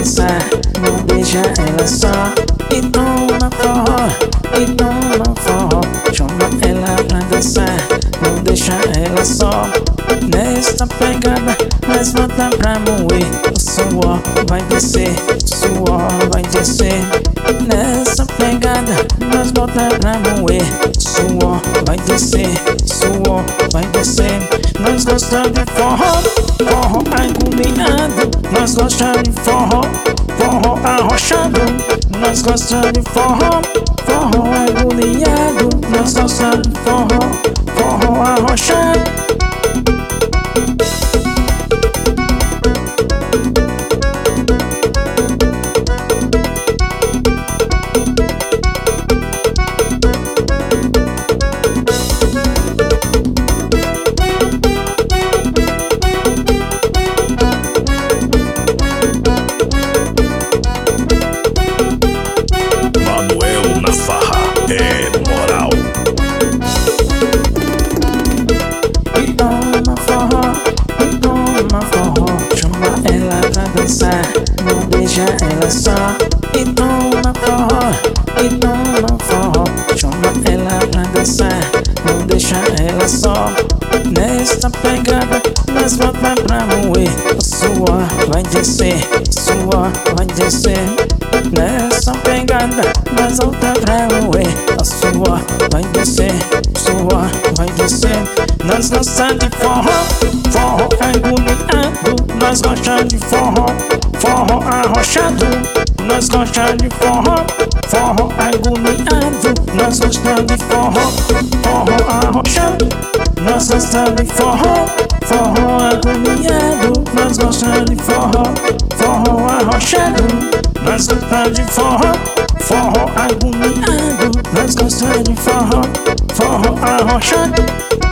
dançar, não deixa ela só. E toma forró, e toma forró. Chama ela pra dançar, não deixa ela só. Nesta pegada, nós bota pra moer. O suor vai descer, o suor vai descer. Nessa pegada, nós bota pra moer. O suor vai descer, o suor vai descer. Nós gostamos de forró, forró agoniado. Nós gostamos de forró, forró arrochado. Nós gostamos de forró, forró agoniado. Nós gostamos de forró, forró arrochado. Não deixa ela só. E toma forró, e toma forró. Chama ela pra dançar, não deixa ela só. Nesta pegada, nós bota pra moer. O suor vai descer, o suor vai descer. Nessa pegada, nós volta pra moer. O suor vai descer, o suor vai descer. Nós gostamos de forró, forró agoniado. Nós gostamos de forró, forró arrochado. Nós gostamos de forró, forró agoniado. Nós gostamos de forró, forró arrochado. Nós gostamos de forró, forró agoniado. Nós gostamos de forró, forró arrochado. Nós gostamos de forró, forró agoniado. Nós gostamos de forró, forró arrochado.